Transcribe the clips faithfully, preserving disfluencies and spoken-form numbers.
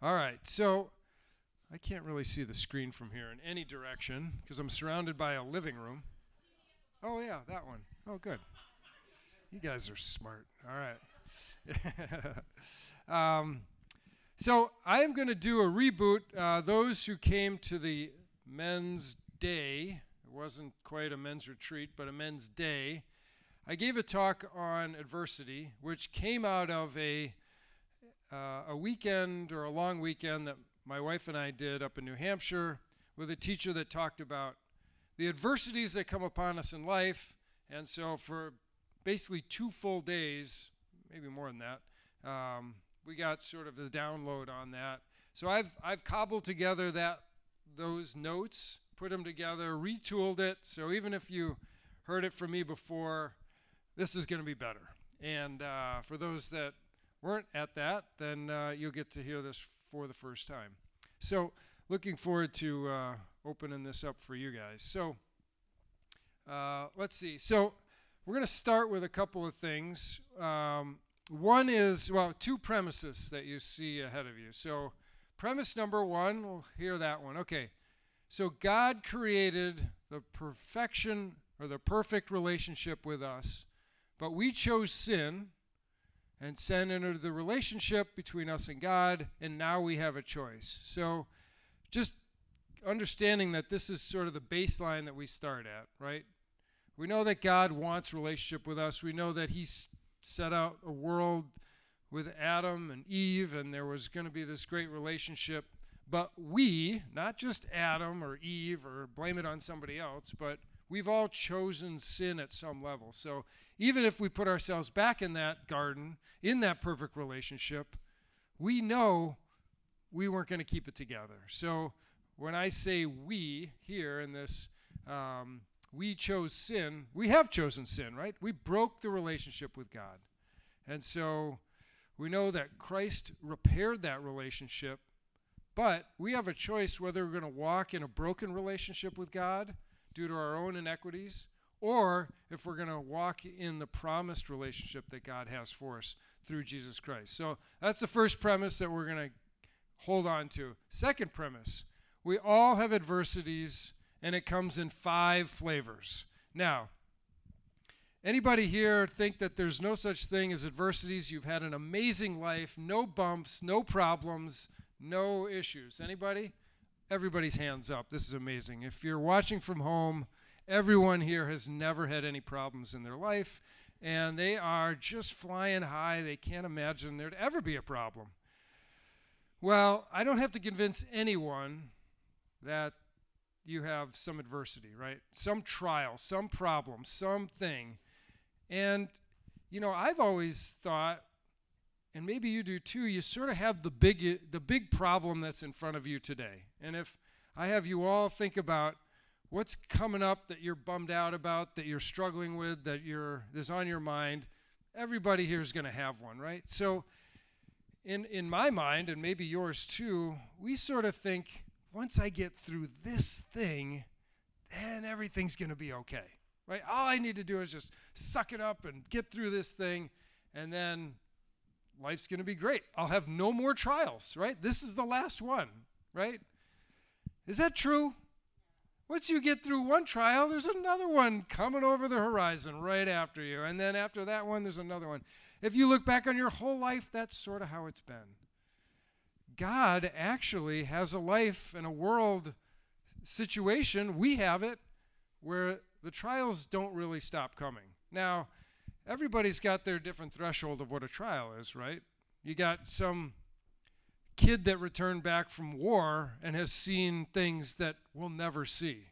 All right, so I can't really see the screen from here in any direction because I'm surrounded by a living room. Oh, yeah, that one. Oh, good. You guys are smart. All right. um, so I am going to do a reboot. Uh, those who came to the men's day, it wasn't quite a men's retreat, but a men's day, I gave a talk on adversity, which came out of a uh, a weekend or a long weekend that my wife and I did up in New Hampshire with a teacher that talked about the adversities that come upon us in life. And so for basically two full days, maybe more than that, um, we got sort of the download on that. So I've I've cobbled together that those notes, put them together, retooled it. So even if you heard it from me before, this is going to be better. And uh, for those that weren't at that, then uh, you'll get to hear this for the first time. So looking forward to uh, opening this up for you guys. So uh, let's see. So we're going to start with a couple of things. Um, one is, well, two premises that you see ahead of you. So premise number one, we'll hear that one. Okay. So God created the perfection or the perfect relationship with us, but we chose sin. And sin entered the relationship between us and God, and now we have a choice. So just understanding that this is sort of the baseline that we start at, right? We know that God wants relationship with us. We know that he set out a world with Adam and Eve, and there was going to be this great relationship. But we, not just Adam or Eve or blame it on somebody else, but we've all chosen sin at some level. So even if we put ourselves back in that garden, in that perfect relationship, we know we weren't going to keep it together. So when I say we here in this, um, we chose sin, we have chosen sin, right? We broke the relationship with God. And so we know that Christ repaired that relationship, but we have a choice whether we're going to walk in a broken relationship with God due to our own inequities, or if we're going to walk in the promised relationship that God has for us through Jesus Christ. So that's the first premise that we're going to hold on to. Second premise, we all have adversities, and it comes in five flavors. Now, anybody here think that there's no such thing as adversities? You've had an amazing life, no bumps, no problems, no issues. Anybody? Everybody's hands up. This is amazing. If you're watching from home, everyone here has never had any problems in their life, and they are just flying high. They can't imagine there'd ever be a problem. Well, I don't have to convince anyone that you have some adversity, right? Some trial, some problem, something. And, you know, I've always thought, and maybe you do too, you sort of have the big the big problem that's in front of you today. And if I have you all think about what's coming up that you're bummed out about, that you're struggling with, that you're that's on your mind, everybody here is going to have one, right? So in in my mind, and maybe yours too, we sort of think, once I get through this thing, then everything's going to be okay, right? All I need to do is just suck it up and get through this thing, and then life's going to be great. I'll have no more trials, right? This is the last one, right? Is that true? Once you get through one trial, there's another one coming over the horizon right after you. And then after that one, there's another one. If you look back on your whole life, that's sort of how it's been. God actually has a life and a world situation, we have it, where the trials don't really stop coming. Now, everybody's got their different threshold of what a trial is, right? You got some kid that returned back from war and has seen things that we'll never see.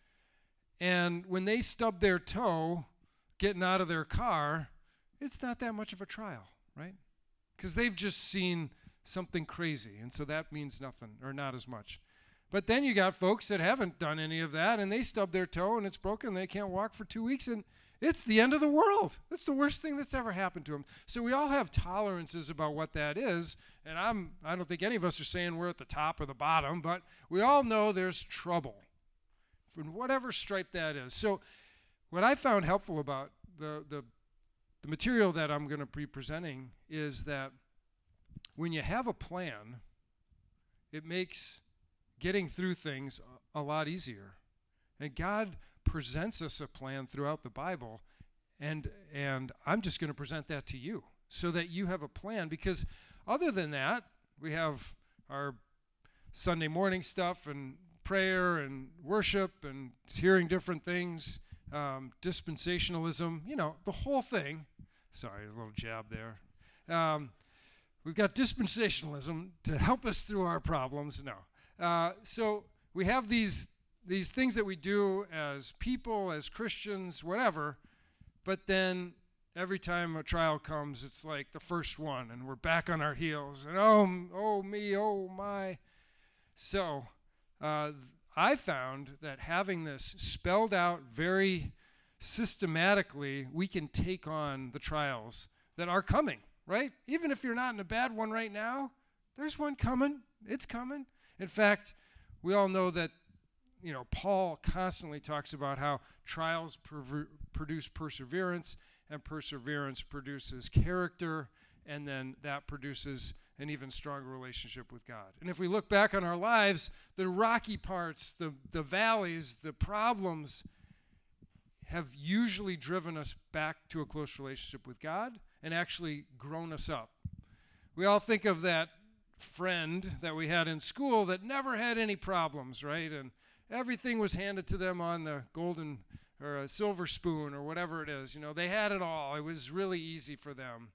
And when they stub their toe getting out of their car, it's not that much of a trial, right? Because they've just seen something crazy, and so that means nothing, or not as much. But then you got folks that haven't done any of that, and they stub their toe, and it's broken, they can't walk for two weeks, and it's the end of the world. That's the worst thing that's ever happened to them. So we all have tolerances about what that is, and I'm, I don't think any of us are saying we're at the top or the bottom, but we all know there's trouble from whatever stripe that is. So what I found helpful about the, the, the material that I'm going to be presenting is that when you have a plan, it makes getting through things a, a lot easier. And God presents us a plan throughout the Bible, and and I'm just going to present that to you so that you have a plan, because other than that, we have our Sunday morning stuff and prayer and worship and hearing different things, um, dispensationalism, you know, the whole thing. Sorry, a little jab there. Um, we've got dispensationalism to help us through our problems. No. Uh, so we have these these things that we do as people, as Christians, whatever, but then every time a trial comes, it's like the first one, and we're back on our heels, and oh, oh me, oh my. So uh, I found that having this spelled out very systematically, we can take on the trials that are coming, right? Even if you're not in a bad one right now, there's one coming. It's coming. In fact, we all know that, you know, Paul constantly talks about how trials perver- produce perseverance, and perseverance produces character, and then that produces an even stronger relationship with God. And if we look back on our lives, the rocky parts, the, the valleys, the problems have usually driven us back to a close relationship with God and actually grown us up. We all think of that friend that we had in school that never had any problems, right? And everything was handed to them on the golden or a silver spoon or whatever it is. You know, they had it all. It was really easy for them.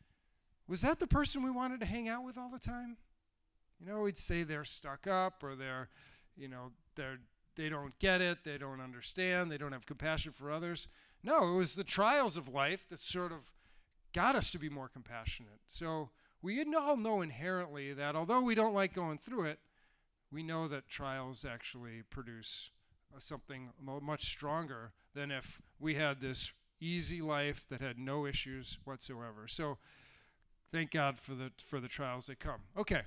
Was that the person we wanted to hang out with all the time? You know, we'd say they're stuck up, or they're, you know, they're they don't get it, they don't understand, they don't have compassion for others. No, it was the trials of life that sort of got us to be more compassionate. So we all know inherently that although we don't like going through it, we know that trials actually produce uh, something mo- much stronger than if we had this easy life that had no issues whatsoever. So thank God for the for the trials that come. Okay.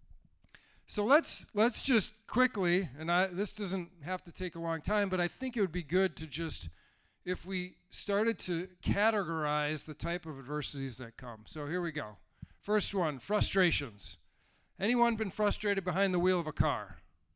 So let's let's just quickly, and I, this doesn't have to take a long time, but I think it would be good to just, if we started to categorize the type of adversities that come. So here we go. First one, frustrations. Anyone been frustrated behind the wheel of a car?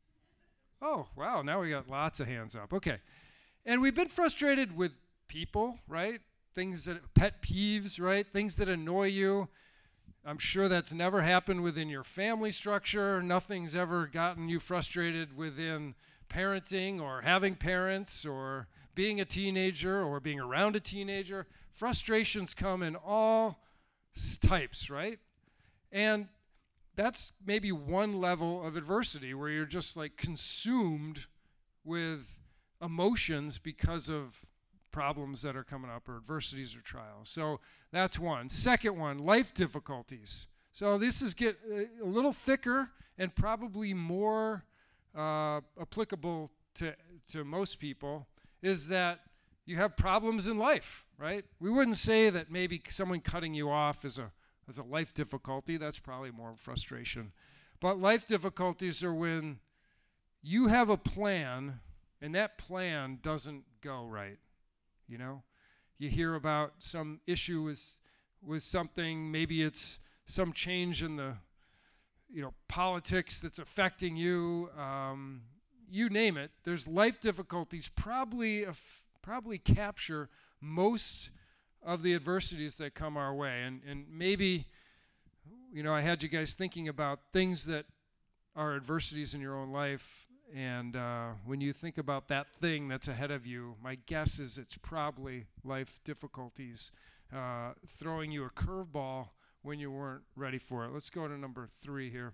Oh, wow, now we got lots of hands up. Okay. And we've been frustrated with people, right? Things that, pet peeves, right? Things that annoy you. I'm sure that's never happened within your family structure. Nothing's ever gotten you frustrated within parenting or having parents or being a teenager or being around a teenager. Frustrations come in all types, right? And that's maybe one level of adversity where you're just like consumed with emotions because of problems that are coming up, or adversities or trials. So that's one. Second one, life difficulties. So this is get a little thicker and probably more uh, applicable to to most people, is that you have problems in life, right? We wouldn't say that maybe someone cutting you off is a is a life difficulty. That's probably more frustration. But life difficulties are when you have a plan and that plan doesn't go right. You know, you hear about some issue with with something. Maybe it's some change in the, you know, politics that's affecting you. Um, you name it. There's life difficulties. Probably af- probably capture most of the adversities that come our way. And and maybe, you know, I had you guys thinking about things that are adversities in your own life. And uh, when you think about that thing that's ahead of you, my guess is it's probably life difficulties uh, throwing you a curveball when you weren't ready for it. Let's go to number three here.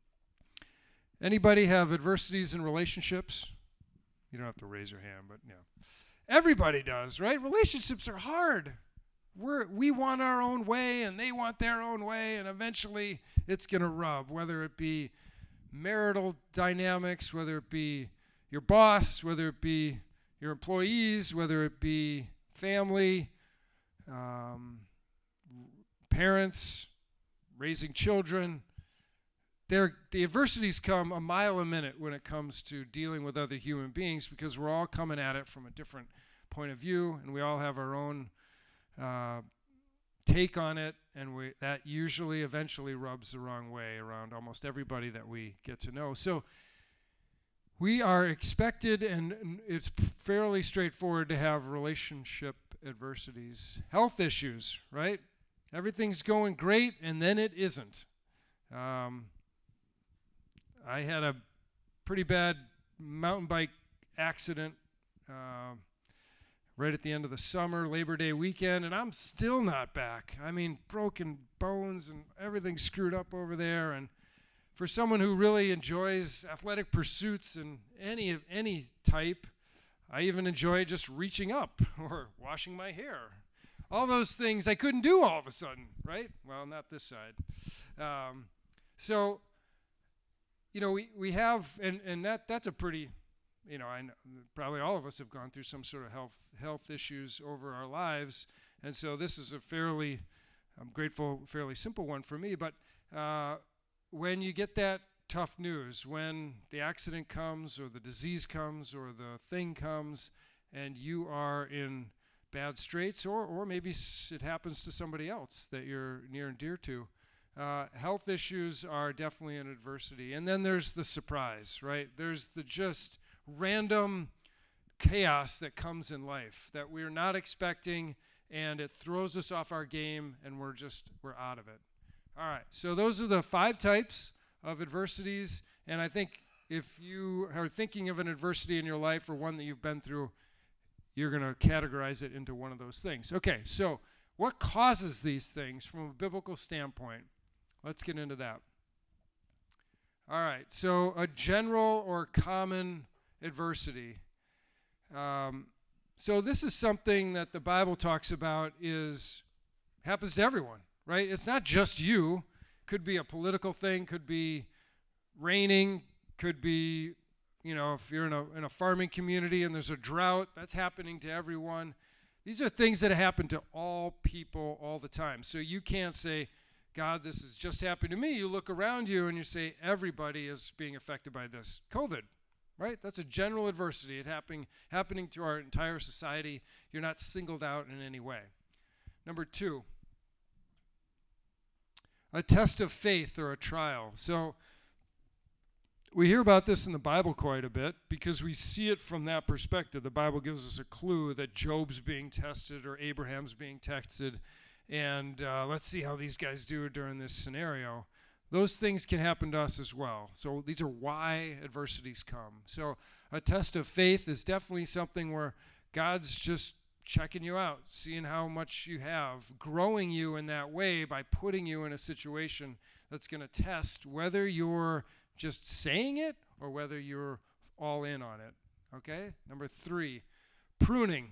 Anybody have adversities in relationships? You don't have to raise your hand, but yeah. Everybody does, right? Relationships are hard. We're, we want our own way, and they want their own way, and eventually it's going to rub, whether it be marital dynamics, whether it be your boss, whether it be your employees, whether it be family, um, parents, raising children. They're, the adversities come a mile a minute when it comes to dealing with other human beings, because we're all coming at it from a different point of view, and we all have our own uh, take on it, and we, that usually eventually rubs the wrong way around almost everybody that we get to know. So we are expected, and it's fairly straightforward, to have relationship adversities. Health issues, right? Everything's going great, and then it isn't. Um, I had a pretty bad mountain bike accident uh, right at the end of the summer, Labor Day weekend, and I'm still not back. I mean, broken bones and everything screwed up over there. And for someone who really enjoys athletic pursuits and any of any type, I even enjoy just reaching up or washing my hair. All those things I couldn't do all of a sudden, right? Well, not this side. Um, so, you know, we, we have, and, and that that's a pretty, you know, I know, probably all of us have gone through some sort of health health issues over our lives, and so this is a fairly, I'm grateful, fairly simple one for me. But uh, when you get that tough news, when the accident comes or the disease comes or the thing comes, and you are in bad straits, or or maybe it happens to somebody else that you're near and dear to, uh, health issues are definitely an adversity. And then there's the surprise, right? There's the just random chaos that comes in life that we're not expecting, and it throws us off our game, and we're just, we're out of it. All right, so those are the five types of adversities, and I think if you are thinking of an adversity in your life or one that you've been through, you're going to categorize it into one of those things. Okay, so what causes these things from a biblical standpoint? Let's get into that. All right, so a general or common adversity. Um, so this is something that the Bible talks about is happens to everyone, right? It's not just you. Could be a political thing, could be raining, could be, you know, if you're in a in a farming community and there's a drought, that's happening to everyone. These are things that happen to all people all the time. So you can't say, God, this has just happened to me. You look around you and you say, everybody is being affected by this. COVID, right? That's a general adversity. It happening happening to our entire society. You're not singled out in any way. Number two, a test of faith or a trial. So we hear about this in the Bible quite a bit because we see it from that perspective. The Bible gives us a clue that Job's being tested or Abraham's being tested, and uh, let's see how these guys do during this scenario. Those things can happen to us as well. So these are why adversities come. So a test of faith is definitely something where God's just checking you out, seeing how much you have, growing you in that way by putting you in a situation that's going to test whether you're just saying it or whether you're all in on it. Okay? Number three, pruning.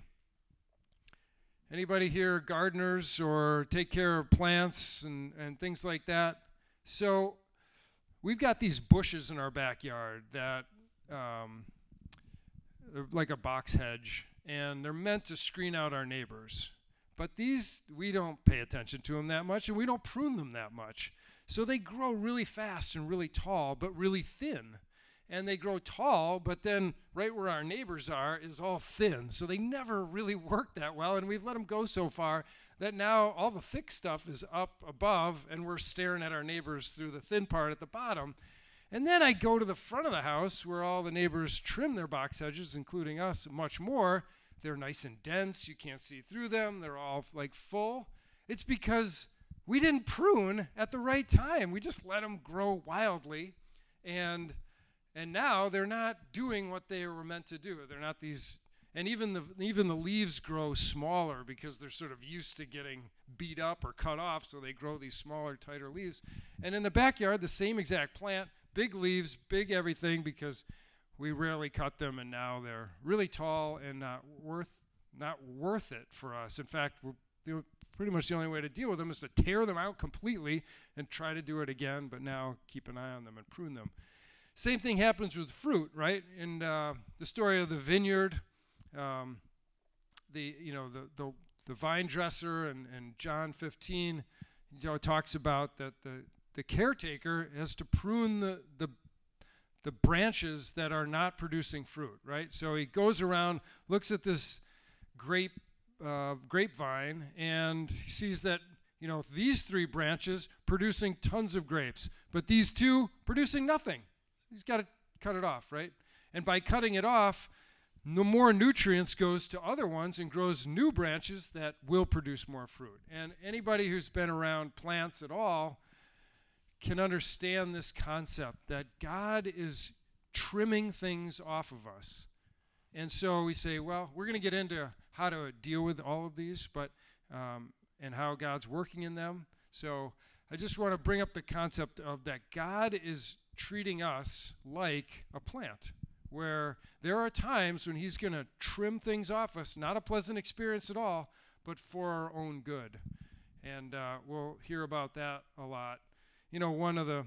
Anybody here gardeners or take care of plants and, and things like that? So we've got these bushes in our backyard that um, they're like a box hedge, and they're meant to screen out our neighbors. But these, we don't pay attention to them that much, and we don't prune them that much. So they grow really fast and really tall, but really thin. And they grow tall, but then right where our neighbors are is all thin. So they never really work that well, and we've let them go so far that now all the thick stuff is up above, and we're staring at our neighbors through the thin part at the bottom. And then I go to the front of the house where all the neighbors trim their box hedges, including us, much more. They're nice and dense. You can't see through them. They're all like full. It's because we didn't prune at the right time. We just let them grow wildly, and and now they're not doing what they were meant to do. They're not these, and even the even the leaves grow smaller because they're sort of used to getting beat up or cut off, so they grow these smaller, tighter leaves. And in the backyard, the same exact plant, big leaves, big everything, because we rarely cut them, and now they're really tall and not worth not worth it for us. In fact, we're the, pretty much the only way to deal with them is to tear them out completely and try to do it again, but now keep an eye on them and prune them. Same thing happens with fruit, right? In uh, the story of the vineyard, um, the you know the the, the vine dresser, and, and John fifteen, you know, talks about that the the caretaker has to prune the the the branches that are not producing fruit, right? So he goes around, looks at this grape uh, grapevine, and he sees that you know, these three branches producing tons of grapes, but these two producing nothing. He's got to cut it off, right? And by cutting it off, the more nutrients goes to other ones and grows new branches that will produce more fruit. And anybody who's been around plants at all can understand this concept that God is trimming things off of us. And so we say, well, we're going to get into how to deal with all of these, but um, and how God's working in them. So I just want to bring up the concept of that God is treating us like a plant, where there are times when he's going to trim things off us, not a pleasant experience at all, but for our own good. And uh, we'll hear about that a lot. You know, one of the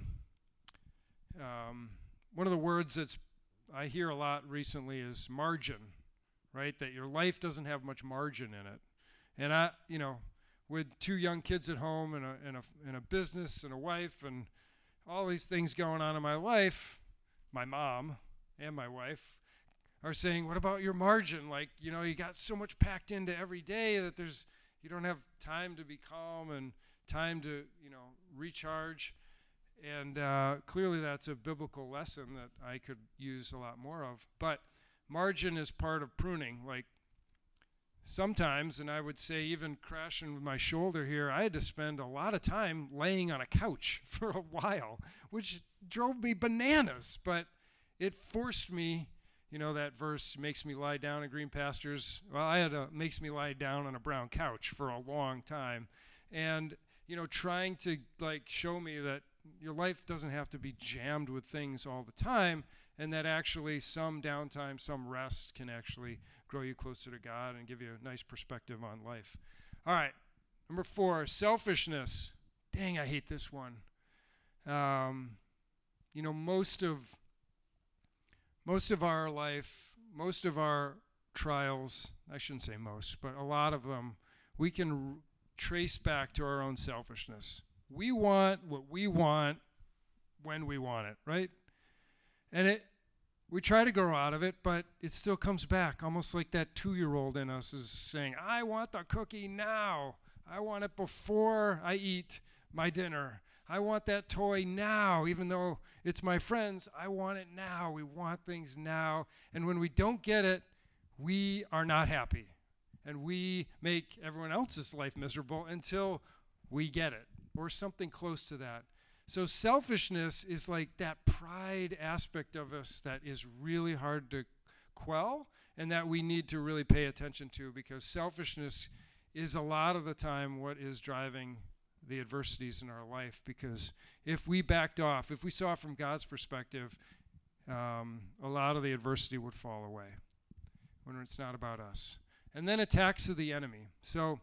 um, one of the words that's I hear a lot recently is margin, right? That your life doesn't have much margin in it. And I, you know, with two young kids at home and a and a and a business and a wife and all these things going on in my life, my mom and my wife are saying, what about your margin? Like, you know, you got so much packed into every day that there's, you don't have time to be calm and time to, you know, recharge. And uh, clearly that's a biblical lesson that I could use a lot more of. But margin is part of pruning. Like sometimes, and I would say even crashing with my shoulder here, I had to spend a lot of time laying on a couch for a while, which drove me bananas. But it forced me, you know, that verse makes me lie down in green pastures. Well, I had a makes me lie down on a brown couch for a long time. And, you know, trying to like show me that your life doesn't have to be jammed with things all the time, and that actually some downtime, some rest can actually grow you closer to God and give you a nice perspective on life. All right, number four, selfishness. Dang, I hate this one. Um, you know, most of Most of our life, most of our trials, I shouldn't say most, but a lot of them, we can r- trace back to our own selfishness. We want what we want when we want it, right? And it, we try to grow out of it, but it still comes back, almost like that two-year-old in us is saying, I want the cookie now. I want it before I eat my dinner. I want that toy now, even though it's my friend's. I want it now. We want things now. And when we don't get it, we are not happy. And we make everyone else's life miserable until we get it, or something close to that. So selfishness is like that pride aspect of us that is really hard to quell and that we need to really pay attention to, because selfishness is a lot of the time what is driving the adversities in our life. Because if we backed off, if we saw it from God's perspective, um, a lot of the adversity would fall away when it's not about us. And then attacks of the enemy. So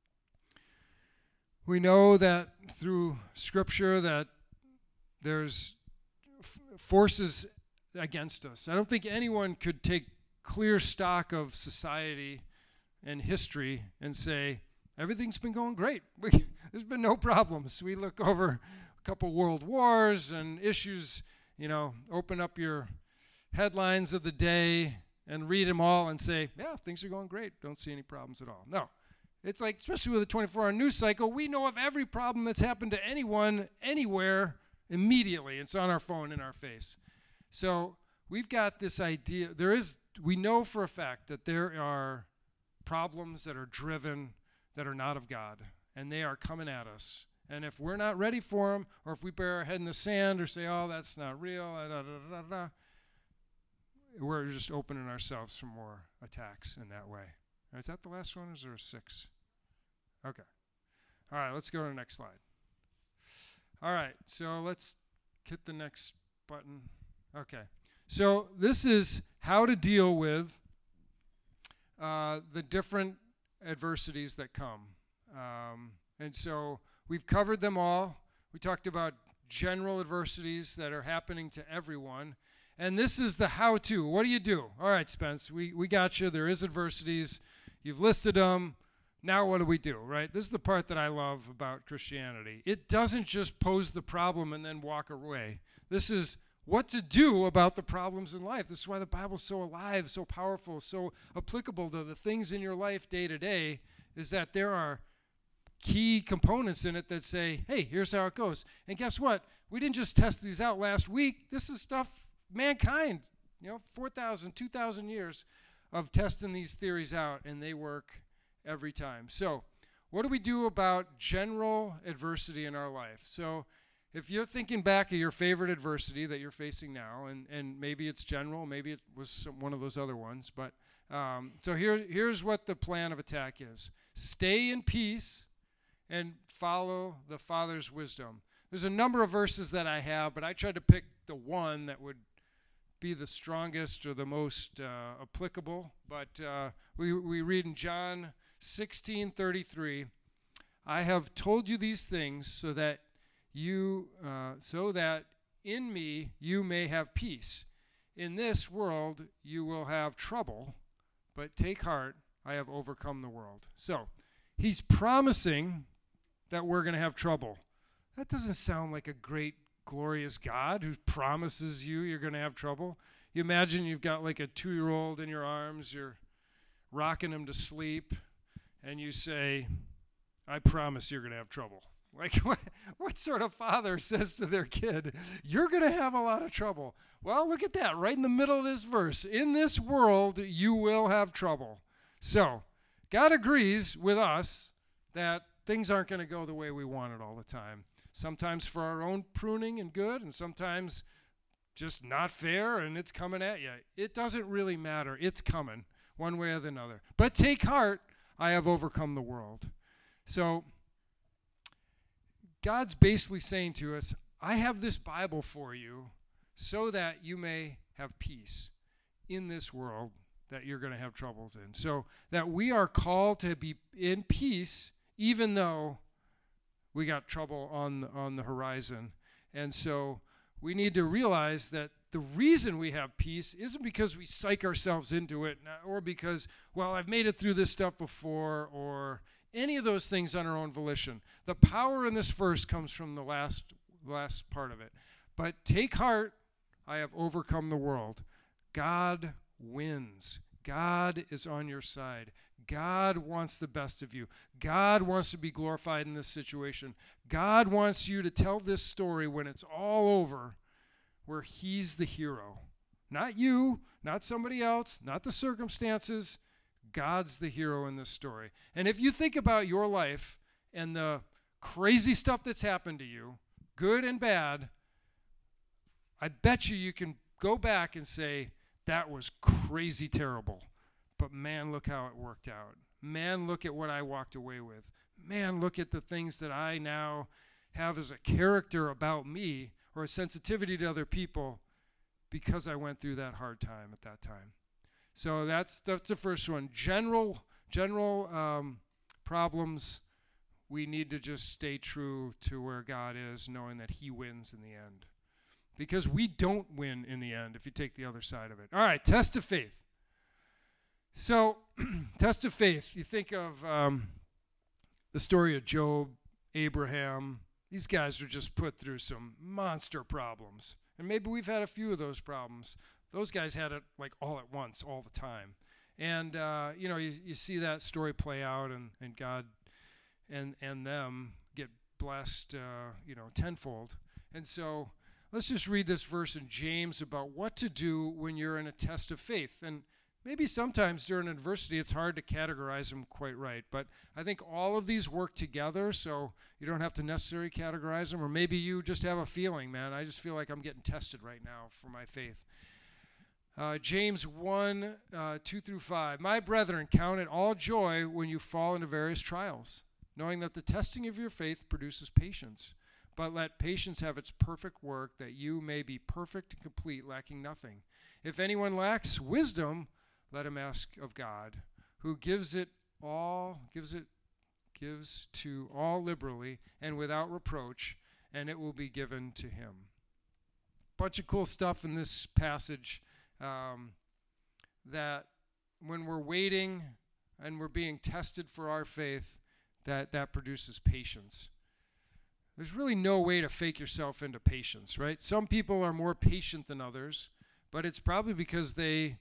we know that through Scripture that there's f- forces against us. I don't think anyone could take clear stock of society and history and say, everything's been going great. There's been no problems. We look over a couple world wars and issues, you know, open up your headlines of the day and read them all and say, yeah, things are going great. Don't see any problems at all. No. It's like, especially with a twenty-four hour news cycle, we know of every problem that's happened to anyone, anywhere, immediately. It's on our phone, in our face. So we've got this idea. There is, we know for a fact that there are problems that are driven that are not of God, and they are coming at us. And if we're not ready for them, or if we bury our head in the sand or say, oh, that's not real, da, da, da, da, da, we're just opening ourselves for more attacks in that way. Is that the last one, or is there a six? Okay. All right, let's go to the next slide. All right, so let's hit the next button. Okay. So this is how to deal with uh, the different adversities that come. Um, and so we've covered them all. We talked about general adversities that are happening to everyone. And this is the how-to. What do you do? All right, Spence, we, we got you. There is adversities. You've listed them. Now what do we do, right? This is the part that I love about Christianity. It doesn't just pose the problem and then walk away. This is what to do about the problems in life. This is why the Bible's so alive, so powerful, so applicable to the things in your life day to day, is that there are key components in it that say, hey, here's how it goes. And guess what? We didn't just test these out last week. This is stuff mankind, you know, four thousand, two thousand years of testing these theories out, and they work every time. So what do we do about general adversity in our life? So if you're thinking back of your favorite adversity that you're facing now, and, and maybe it's general, maybe it was some, one of those other ones, but um, so here, here's what the plan of attack is. Stay in peace and follow the Father's wisdom. There's a number of verses that I have, but I tried to pick the one that would be the strongest or the most uh, applicable. But uh, we, we read in John sixteen thirty-three, I have told you these things so that you, uh, so that in me you may have peace. In this world you will have trouble, but take heart, I have overcome the world. So he's promising that we're going to have trouble. That doesn't sound like a great, glorious God who promises you you're going to have trouble. You imagine you've got like a two-year-old in your arms, you're rocking him to sleep, and you say, I promise you're going to have trouble. Like, what, what sort of father says to their kid, you're going to have a lot of trouble? Well, look at that, right in the middle of this verse. In this world, you will have trouble. So, God agrees with us that things aren't going to go the way we want it all the time. Sometimes for our own pruning and good, and sometimes just not fair, and it's coming at you. It doesn't really matter. It's coming one way or the other. But take heart, I have overcome the world. So God's basically saying to us, I have this Bible for you so that you may have peace in this world that you're going to have troubles in. So that we are called to be in peace even though we got trouble on the, on the horizon. And so we need to realize that the reason we have peace isn't because we psych ourselves into it or because, well, I've made it through this stuff before or any of those things on our own volition. The power in this verse comes from the last, last part of it. But take heart, I have overcome the world. God wins. God is on your side. God wants the best of you. God wants to be glorified in this situation. God wants you to tell this story when it's all over where he's the hero. Not you, not somebody else, not the circumstances. God's the hero in this story. And if you think about your life and the crazy stuff that's happened to you, good and bad, I bet you you can go back and say, that was crazy terrible. But man, look how it worked out. Man, look at what I walked away with. Man, look at the things that I now have as a character about me or a sensitivity to other people because I went through that hard time at that time. So that's that's the first one. General general um, problems, we need to just stay true to where God is, knowing that he wins in the end. Because we don't win in the end if you take the other side of it. All right, test of faith. So, test of faith. You think of um, the story of Job, Abraham. These guys were just put through some monster problems. And maybe we've had a few of those problems. Those guys had it like all at once, all the time. And, uh, you know, you, you see that story play out and, and God and, and them get blessed, uh, you know, tenfold. And so let's just read this verse in James about what to do when you're in a test of faith. And maybe sometimes during adversity it's hard to categorize them quite right, but I think all of these work together, so you don't have to necessarily categorize them, or maybe you just have a feeling, man, I just feel like I'm getting tested right now for my faith. Uh, James one, uh, two through five. My brethren, count it all joy when you fall into various trials, knowing that the testing of your faith produces patience. But let patience have its perfect work, that you may be perfect and complete, lacking nothing. If anyone lacks wisdom, let him ask of God, who gives it all, gives it, gives to all liberally and without reproach, and it will be given to him. Bunch of cool stuff in this passage um, that when we're waiting and we're being tested for our faith, that that produces patience. There's really no way to fake yourself into patience, right? Some people are more patient than others, but it's probably because they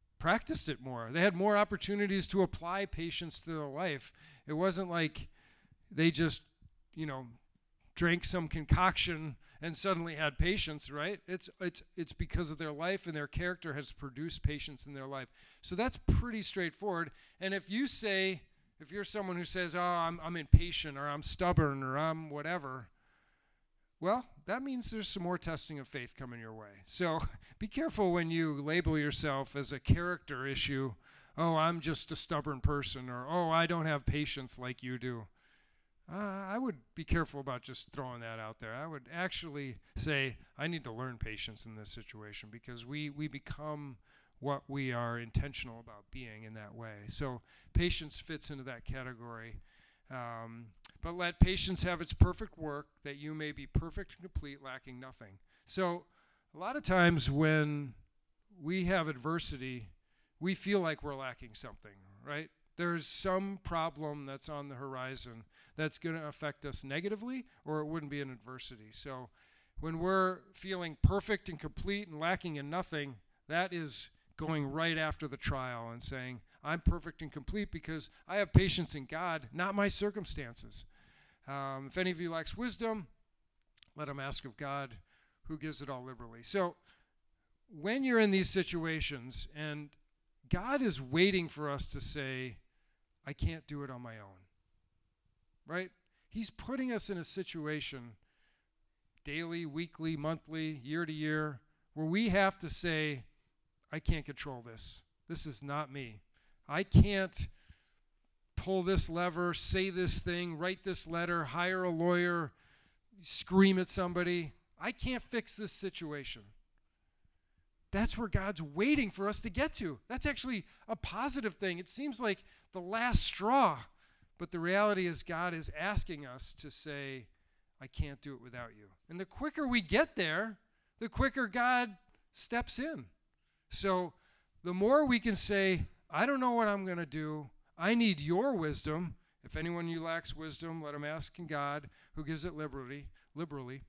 practiced it more. They had more opportunities to apply patience to their life. It wasn't like, they just, you know, drank some concoction and suddenly had patience, right? It's it's it's because of their life, and their character has produced patience in their life. So that's pretty straightforward. And if you say, if you're someone who says, oh, I'm, I'm impatient, or I'm stubborn, or I'm whatever, well, that means there's some more testing of faith coming your way. So be careful when you label yourself as a character issue. Oh, I'm just a stubborn person, or oh, I don't have patience like you do. Uh, I would be careful about just throwing that out there. I would actually say, I need to learn patience in this situation, because we, we become what we are intentional about being in that way. So patience fits into that category. Um, but let patience have its perfect work, that you may be perfect and complete, lacking nothing. So a lot of times when we have adversity, we feel like we're lacking something, right? There's some problem that's on the horizon that's going to affect us negatively, or it wouldn't be an adversity. So when we're feeling perfect and complete and lacking in nothing, that is going right after the trial and saying, I'm perfect and complete because I have patience in God, not my circumstances. Um, if any of you lacks wisdom, let him ask of God, who gives it all liberally. So when you're in these situations, and God is waiting for us to say, I can't do it on my own, right? He's putting us in a situation daily, weekly, monthly, year to year, where we have to say, I can't control this. This is not me. I can't pull this lever, say this thing, write this letter, hire a lawyer, scream at somebody. I can't fix this situation. That's where God's waiting for us to get to. That's actually a positive thing. It seems like the last straw, but the reality is God is asking us to say, I can't do it without you. And the quicker we get there, the quicker God steps in. So the more we can say, I don't know what I'm going to do. I need your wisdom. If anyone you lacks wisdom, let him ask in God, who gives it liberally. liberally.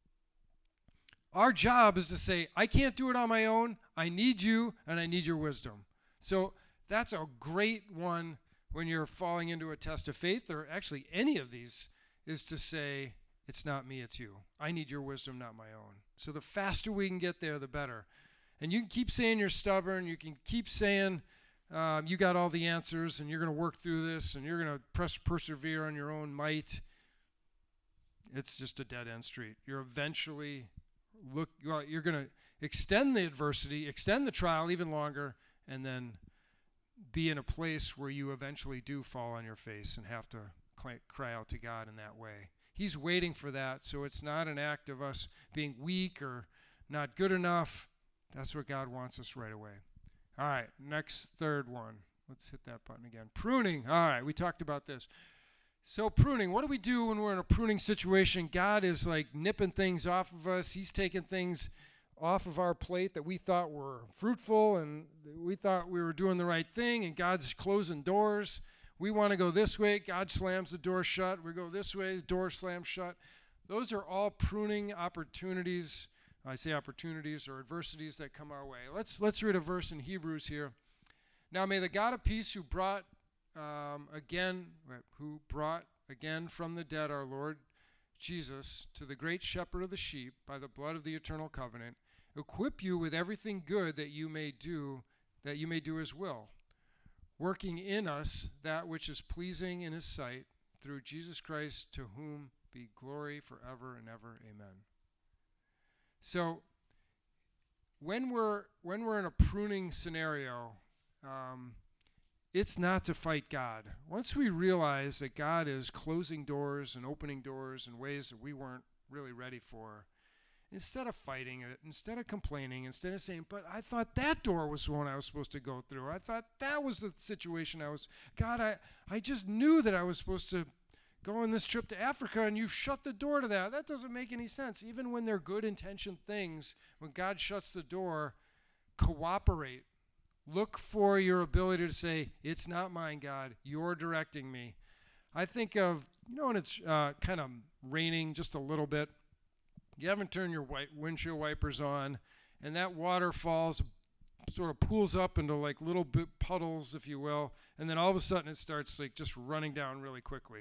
Our job is to say, I can't do it on my own. I need you, and I need your wisdom. So that's a great one when you're falling into a test of faith, or actually any of these, is to say, it's not me, it's you. I need your wisdom, not my own. So the faster we can get there, the better. And you can keep saying you're stubborn. You can keep saying um, you got all the answers, and you're going to work through this, and you're going to pers- persevere on your own might. It's just a dead-end street. You're eventually... Look, well, you're going to extend the adversity, extend the trial even longer, and then be in a place where you eventually do fall on your face and have to cry, cry out to God in that way. He's waiting for that, so it's not an act of us being weak or not good enough. That's what God wants us right away. All right, next third one. Let's hit that button again. Pruning. All right, we talked about this. So pruning, what do we do when we're in a pruning situation? God is like nipping things off of us. He's taking things off of our plate that we thought were fruitful, and we thought we were doing the right thing, and God's closing doors. We want to go this way. God slams the door shut. We go this way. The door slams shut. Those are all pruning opportunities. I say opportunities or adversities that come our way. Let's, let's read a verse in Hebrews here. Now may the God of peace, who brought Um, again, who brought again from the dead our Lord Jesus, to the great shepherd of the sheep, by the blood of the eternal covenant, equip you with everything good that you may do, that you may do his will, working in us that which is pleasing in his sight, through Jesus Christ, to whom be glory forever and ever. Amen. So when we're when we're in a pruning scenario, um, it's not to fight God. Once we realize that God is closing doors and opening doors in ways that we weren't really ready for, instead of fighting it, instead of complaining, instead of saying, but I thought that door was the one I was supposed to go through. I thought that was the situation I was, God, I, I just knew that I was supposed to go on this trip to Africa, and you've shut the door to that. That doesn't make any sense. Even when they're good-intentioned things, when God shuts the door, cooperate. Look for your ability to say, it's not mine, God. You're directing me. I think of, you know, when it's uh, kind of raining just a little bit, you haven't turned your white windshield wipers on, and that water falls, sort of pools up into like little bit puddles, if you will, and then all of a sudden it starts like just running down really quickly.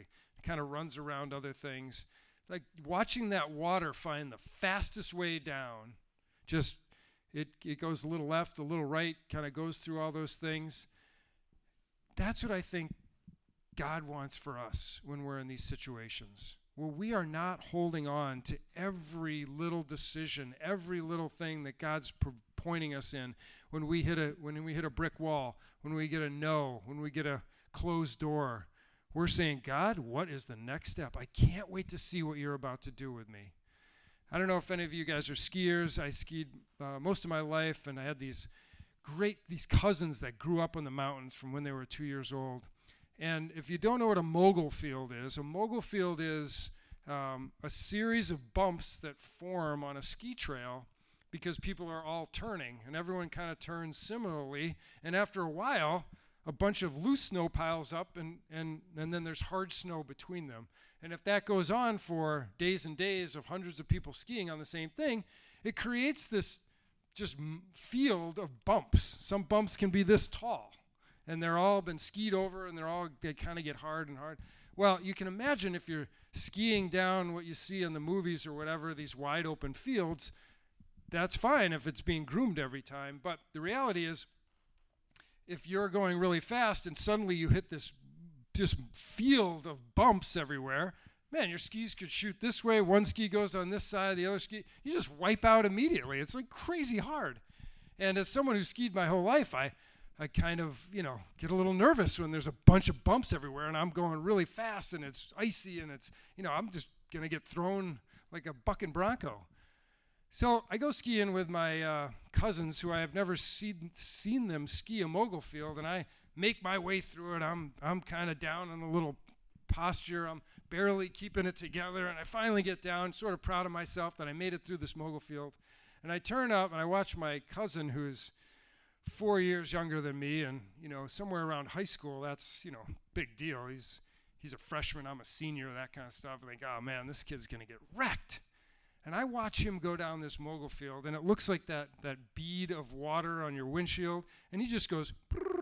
kind of runs around other things. Like watching that water find the fastest way down, just it, it goes a little left, a little right, kind of goes through all those things. That's what I think God wants for us when we're in these situations, where we are not holding on to every little decision, every little thing that God's p- pointing us in. When we hit a when we hit a brick wall, when we get a no, when we get a closed door, we're saying, God, what is the next step? I can't wait to see what you're about to do with me. I don't know if any of you guys are skiers. I skied uh, most of my life, and I had these great these cousins that grew up in the mountains from when they were two years old. And if you don't know what a mogul field is, a mogul field is um, a series of bumps that form on a ski trail because people are all turning, and everyone kind of turns similarly. And after a while, a bunch of loose snow piles up, and, and, and then there's hard snow between them. And if that goes on for days and days of hundreds of people skiing on the same thing, it creates this just m- field of bumps. Some bumps can be this tall. And they're all been skied over, and they're all, they kind of get hard and hard. Well, you can imagine if you're skiing down what you see in the movies or whatever, these wide open fields, that's fine if it's being groomed every time. But the reality is, if you're going really fast and suddenly you hit this just field of bumps everywhere, man, your skis could shoot this way, one ski goes on this side, the other ski, you just wipe out immediately. It's like crazy hard. And as someone who skied my whole life, I I kind of, you know, get a little nervous when there's a bunch of bumps everywhere and I'm going really fast and it's icy and it's, you know, I'm just going to get thrown like a bucking bronco. So I go skiing with my uh, cousins who I have never seen seen them ski a mogul field, and I make my way through it. I'm I'm kind of down in a little posture. I'm barely keeping it together, and I finally get down, sort of proud of myself that I made it through this mogul field. And I turn up and I watch my cousin, who's four years younger than me, and, you know, somewhere around high school, that's, you know, big deal. He's he's a freshman, I'm a senior, that kind of stuff. I think, oh, man, this kid's going to get wrecked. And I watch him go down this mogul field, and it looks like that, that bead of water on your windshield, and he just goes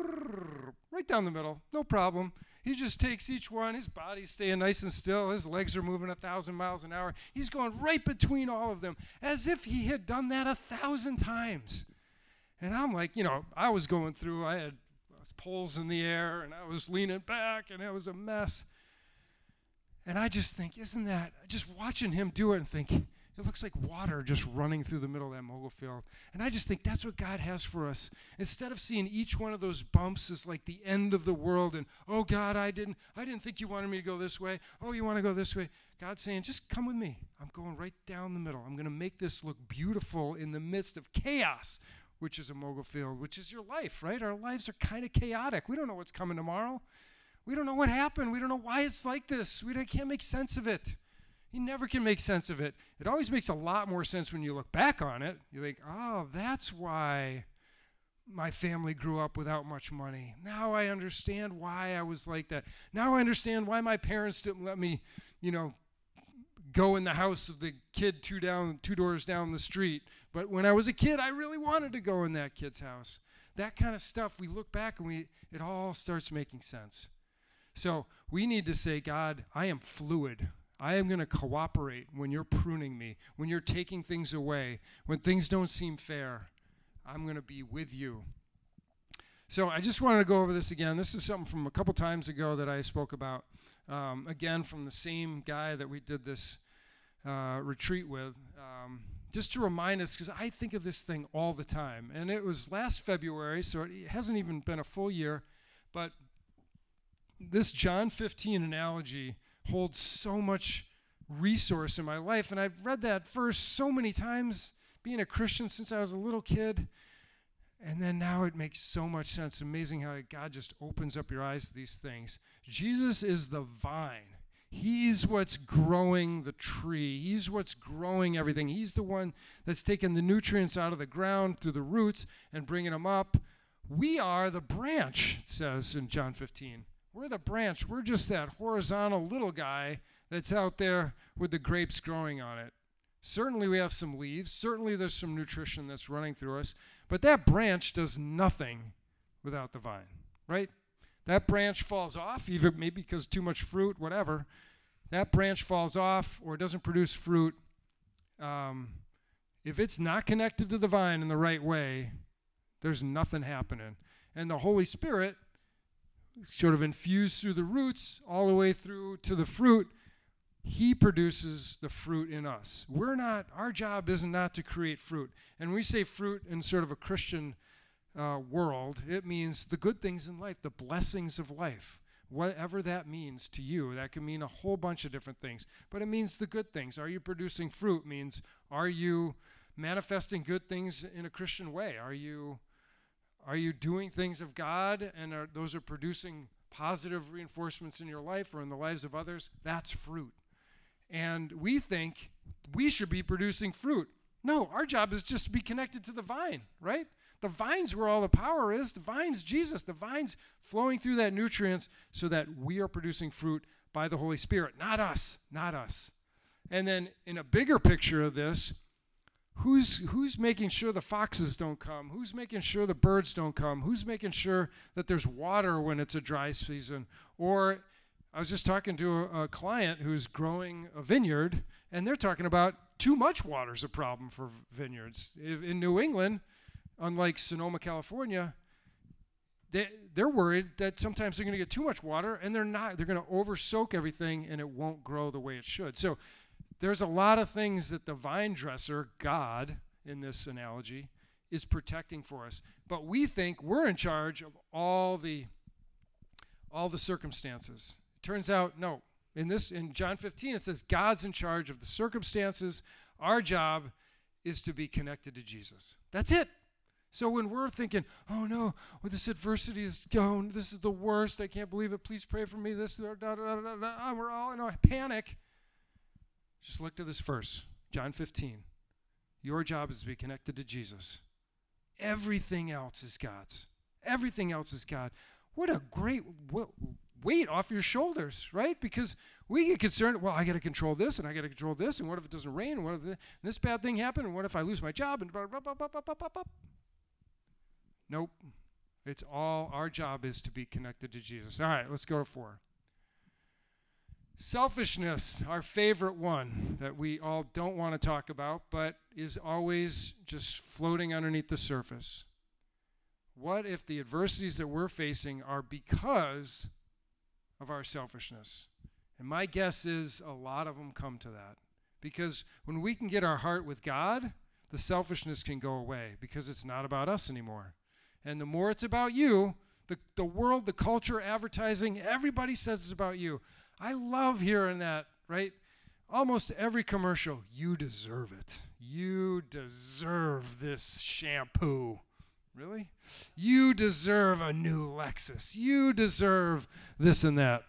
right down the middle, no problem. He just takes each one. His body's staying nice and still. His legs are moving a thousand miles an hour. He's going right between all of them, as if he had done that a thousand times. And I'm like, you know, I was going through, I had poles in the air, and I was leaning back, and it was a mess. And I just think, isn't that, just watching him do it and think, it looks like water just running through the middle of that mogul field. And I just think that's what God has for us. Instead of seeing each one of those bumps as like the end of the world, and, oh, God, I didn't, I didn't think you wanted me to go this way. Oh, you want to go this way. God's saying, just come with me. I'm going right down the middle. I'm going to make this look beautiful in the midst of chaos, which is a mogul field, which is your life, right? Our lives are kind of chaotic. We don't know what's coming tomorrow. We don't know what happened. We don't know why it's like this. We can't make sense of it. You never can make sense of it. It always makes a lot more sense when you look back on it. You think, oh, that's why my family grew up without much money. Now I understand why I was like that. Now I understand why my parents didn't let me, you know, go in the house of the kid two down, two doors down the street. But when I was a kid, I really wanted to go in that kid's house. That kind of stuff, we look back and we it all starts making sense. So we need to say, God, I am fluid. I am going to cooperate when you're pruning me, when you're taking things away, when things don't seem fair. I'm going to be with you. So I just wanted to go over this again. This is something from a couple times ago that I spoke about, um, again, from the same guy that we did this uh, retreat with, um, just to remind us, because I think of this thing all the time. And it was last February, so it hasn't even been a full year, but this John fifteen analogy holds so much resource in my life. And I've read that verse so many times, being a Christian since I was a little kid. And then now it makes so much sense. It's amazing how God just opens up your eyes to these things. Jesus is the vine. He's what's growing the tree. He's what's growing everything. He's the one that's taking the nutrients out of the ground through the roots and bringing them up. We are the branch, it says in John fifteen. We're the branch. We're just that horizontal little guy that's out there with the grapes growing on it. Certainly we have some leaves. Certainly there's some nutrition that's running through us. But that branch does nothing without the vine, right? That branch falls off, either maybe because too much fruit, whatever. that branch falls off or doesn't produce fruit, um, if it's not connected to the vine in the right way, there's nothing happening. And the Holy Spirit, sort of infused through the roots all the way through to the fruit, he produces the fruit in us. We're not, our job is not to create fruit. And when we say fruit in sort of a Christian uh, world, it means the good things in life, the blessings of life. Whatever that means to you, that can mean a whole bunch of different things. But it means the good things. Are you producing fruit? Means, are you manifesting good things in a Christian way? Are you, are you doing things of God, and are, those are producing positive reinforcements in your life or in the lives of others? That's fruit. And we think we should be producing fruit. No, our job is just to be connected to the vine, right? The vine's where all the power is. The vine's Jesus. The vine's flowing through that nutrients so that we are producing fruit by the Holy Spirit. Not us, not us. And then in a bigger picture of this, who's who's making sure the foxes don't come? Who's making sure the birds don't come? Who's making sure that there's water when it's a dry season? Or I was just talking to a, a client who's growing a vineyard, and they're talking about too much water is a problem for vineyards. If, in New England, unlike Sonoma, California, they, they're worried that sometimes they're going to get too much water, and they're not. They're going to over-soak everything, and it won't grow the way it should. So there's a lot of things that the vine dresser, God, in this analogy, is protecting for us. But we think we're in charge of all the all the circumstances. Turns out, no. In this, in John fifteen, it says God's in charge of the circumstances. Our job is to be connected to Jesus. That's it. So when we're thinking, oh no, well, this adversity is going, this is the worst, I can't believe it, please pray for me, this, da, da, da, da, da, we're all in a panic. Just look to this verse, John fifteen. Your job is to be connected to Jesus. Everything else is God's. Everything else is God. What a great weight off your shoulders, right? Because we get concerned, well, I got to control this, and I got to control this, and what if it doesn't rain, and what if this bad thing happened, and what if I lose my job, and blah, blah, blah, blah, blah, blah, blah, blah. Nope. It's all, our job is to be connected to Jesus. All right, let's go to four. Selfishness, our favorite one that we all don't want to talk about, but is always just floating underneath the surface. What if the adversities that we're facing are because of our selfishness? And my guess is a lot of them come to that. Because when we can get our heart with God, the selfishness can go away because it's not about us anymore. And the more it's about you, the, the world, the culture, advertising, everybody says it's about you. I love hearing that, right? Almost every commercial, you deserve it. You deserve this shampoo. Really? You deserve a new Lexus. You deserve this and that.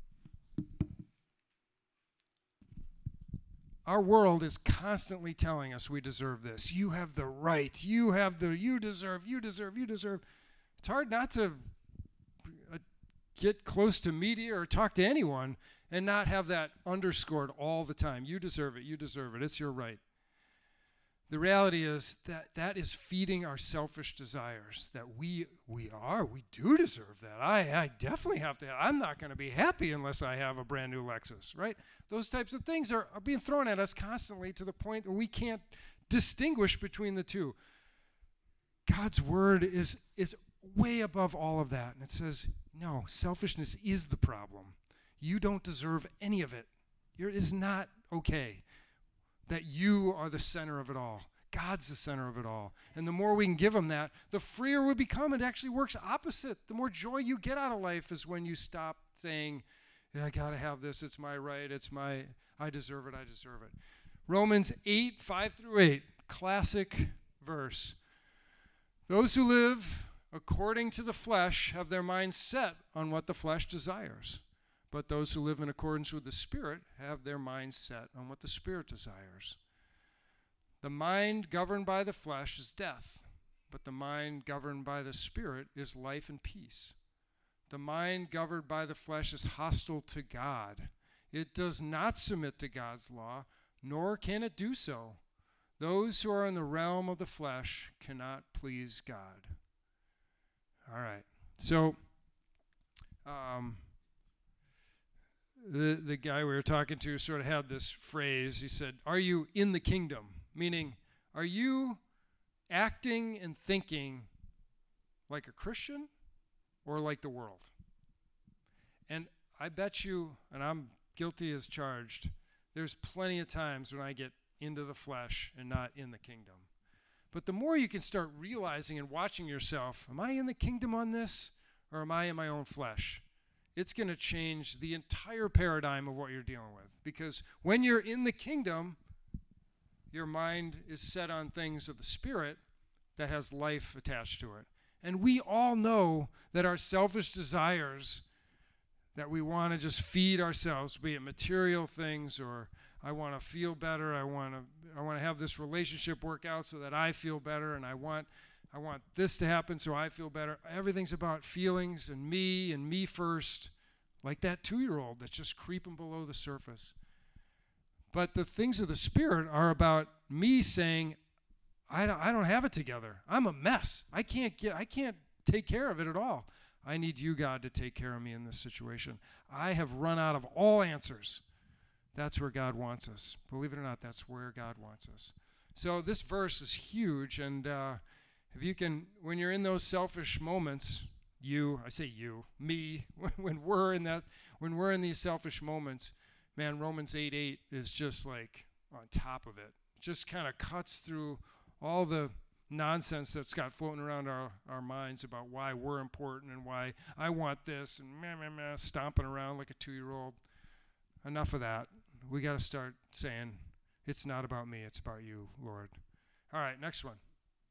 Our world is constantly telling us we deserve this. You have the right. You have the, you deserve, you deserve, you deserve. It's hard not to uh, get close to media or talk to anyone and not have that underscored all the time. You deserve it, you deserve it. It's your right. The reality is that that is feeding our selfish desires, that we we are, we do deserve that. I, I definitely have to, I'm not going to be happy unless I have a brand new Lexus, right? Those types of things are, are being thrown at us constantly to the point where we can't distinguish between the two. God's word is, is way above all of that. And it says, no, selfishness is the problem. You don't deserve any of it. It is not okay that you are the center of it all. God's the center of it all. And the more we can give him that, the freer we become. It actually works opposite. The more joy you get out of life is when you stop saying, yeah, I got to have this. It's my right. It's my, I deserve it. I deserve it. Romans eight, five through eight, classic verse. Those who live according to the flesh have their minds set on what the flesh desires. But those who live in accordance with the Spirit have their minds set on what the Spirit desires. The mind governed by the flesh is death, but the mind governed by the Spirit is life and peace. The mind governed by the flesh is hostile to God. It does not submit to God's law, nor can it do so. Those who are in the realm of the flesh cannot please God. All right. So, um... the, the guy we were talking to sort of had this phrase. He said, "Are you in the kingdom?" Meaning, are you acting and thinking like a Christian or like the world? And I bet you, and I'm guilty as charged, there's plenty of times when I get into the flesh and not in the kingdom. But the more you can start realizing and watching yourself, am I in the kingdom on this or am I in my own flesh? It's going to change the entire paradigm of what you're dealing with. Because when you're in the kingdom, your mind is set on things of the Spirit that has life attached to it. And we all know that our selfish desires, that we want to just feed ourselves, be it material things, or I want to feel better, I want to I want to have this relationship work out so that I feel better, and I want I want this to happen so I feel better. Everything's about feelings and me and me first, like that two-year-old that's just creeping below the surface. But the things of the Spirit are about me saying, I don't, I don't have it together. I'm a mess. I can't get I can't take care of it at all. I need you, God, to take care of me in this situation. I have run out of all answers. That's where God wants us. Believe it or not, that's where God wants us. So this verse is huge, and uh, if you can, when you're in those selfish moments, you, I say you, me, when we're in that, when we're in these selfish moments, man, Romans eight eight is just like on top of it. Just kind of cuts through all the nonsense that's got floating around our, our minds about why we're important and why I want this and meh, meh, meh, stomping around like a two-year-old. Enough of that. We got to start saying, it's not about me, it's about you, Lord. All right, next one.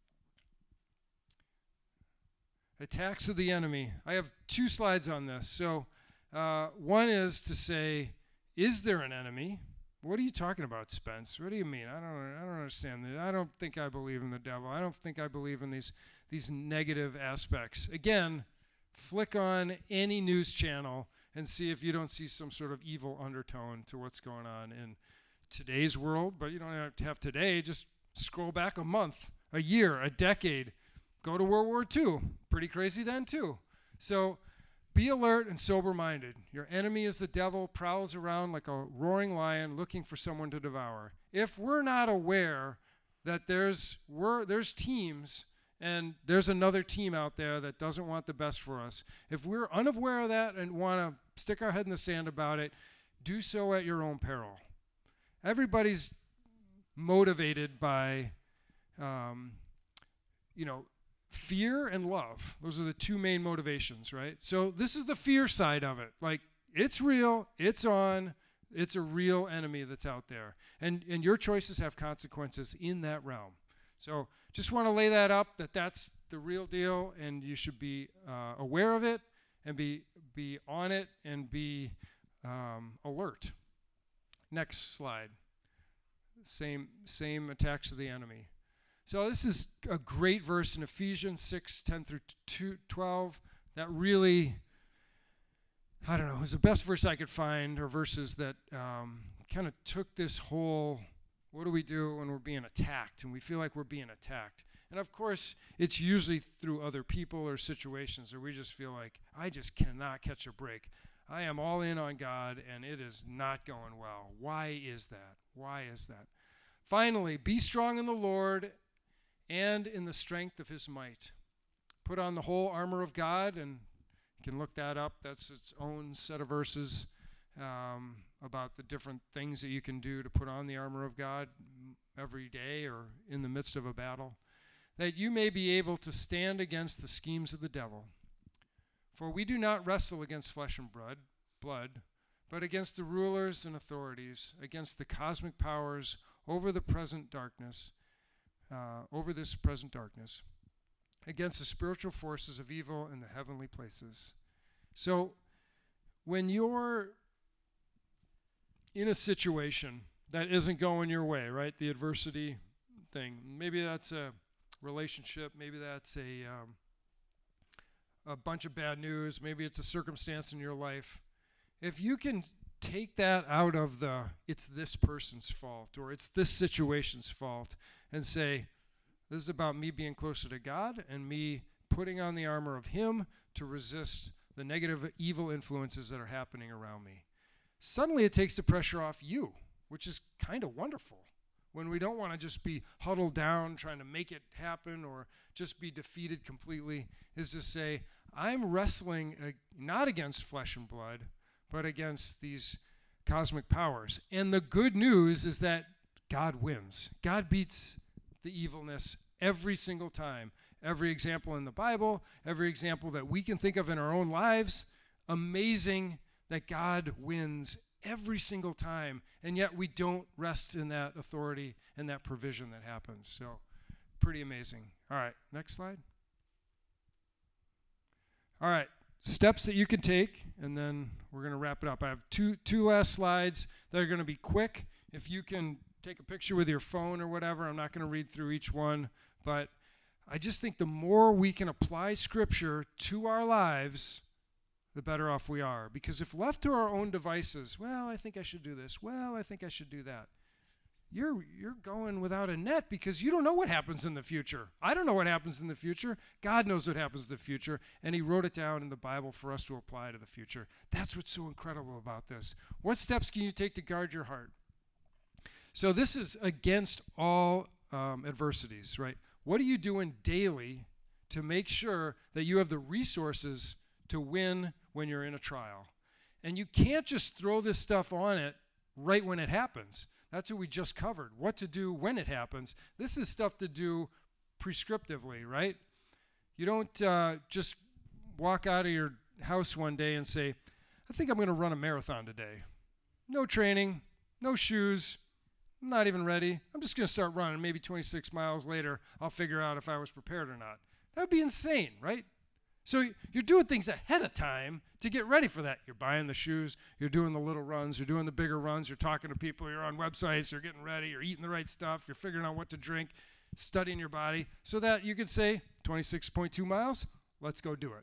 Attacks of the enemy. I have two slides on this. So uh, one is to say, is there an enemy? What are you talking about, Spence? What do you mean? I don't I don't understand that. I don't think I believe in the devil. I don't think I believe in these these negative aspects. Again, flick on any news channel and see if you don't see some sort of evil undertone to what's going on in today's world. But you don't have to have today. Just scroll back a month, a year, a decade. Go to World War Two. Pretty crazy then, too. So be alert and sober-minded. Your enemy is the devil, prowls around like a roaring lion looking for someone to devour. If we're not aware that there's we're, there's teams and there's another team out there that doesn't want the best for us, if we're unaware of that and want to stick our head in the sand about it, do so at your own peril. Everybody's motivated by, um, you know, fear and love. Those are the two main motivations, right? So this is the fear side of it. Like, it's real, it's on, it's a real enemy that's out there. And and your choices have consequences in that realm. So just want to lay that up, that that's the real deal, and you should be uh, aware of it and be be on it and be um, alert. Next slide. Same same attacks of the enemy. So this is a great verse in Ephesians six, ten through twelve that really, I don't know, is the best verse I could find, or verses that um, kind of took this whole, what do we do when we're being attacked and we feel like we're being attacked? And of course, it's usually through other people or situations where we just feel like, I just cannot catch a break. I am all in on God and it is not going well. Why is that? Why is that? Finally, be strong in the Lord and in the strength of his might. Put on the whole armor of God, and you can look that up. That's its own set of verses um, about the different things that you can do to put on the armor of God every day or in the midst of a battle, that you may be able to stand against the schemes of the devil. For we do not wrestle against flesh and blood, blood, but against the rulers and authorities, against the cosmic powers over the present darkness, Uh, over this present darkness, against the spiritual forces of evil in the heavenly places. So when you're in a situation that isn't going your way, right, the adversity thing, maybe that's a relationship, maybe that's a, um, a bunch of bad news, maybe it's a circumstance in your life, if you can take that out of the, it's this person's fault, or it's this situation's fault, and say, this is about me being closer to God and me putting on the armor of him to resist the negative evil influences that are happening around me. suddenly it takes the pressure off you, which is kind of wonderful. When we don't want to just be huddled down trying to make it happen or just be defeated completely, is to say, I'm wrestling uh, not against flesh and blood, but against these cosmic powers. And the good news is that God wins. God beats the evilness every single time. Every example in the Bible, every example that we can think of in our own lives, amazing that God wins every single time, and yet we don't rest in that authority and that provision that happens. So, pretty amazing. All right, next slide. All right, steps that you can take, and then we're going to wrap it up. I have two two last slides that are going to be quick. If you can take a picture with your phone or whatever, I'm not going to read through each one, but I just think the more we can apply Scripture to our lives, the better off we are. Because if left to our own devices, well, I think I should do this, well, I think I should do that, you're you're going without a net because you don't know what happens in the future. I don't know what happens in the future. God knows what happens in the future, and he wrote it down in the Bible for us to apply to the future. That's what's so incredible about this. What steps can you take to guard your heart? So this is against all um, adversities, right? What are you doing daily to make sure that you have the resources to win when you're in a trial? And you can't just throw this stuff on it right when it happens. That's what we just covered, what to do when it happens. This is stuff to do prescriptively, right? You don't uh, just walk out of your house one day and say, I think I'm going to run a marathon today. No training, no shoes, I'm not even ready. I'm just going to start running. Maybe twenty-six miles later, I'll figure out if I was prepared or not. That would be insane, right? So you're doing things ahead of time to get ready for that. You're buying the shoes, you're doing the little runs, you're doing the bigger runs, you're talking to people, you're on websites, you're getting ready, you're eating the right stuff, you're figuring out what to drink, studying your body, so that you could say, twenty-six point two miles, let's go do it.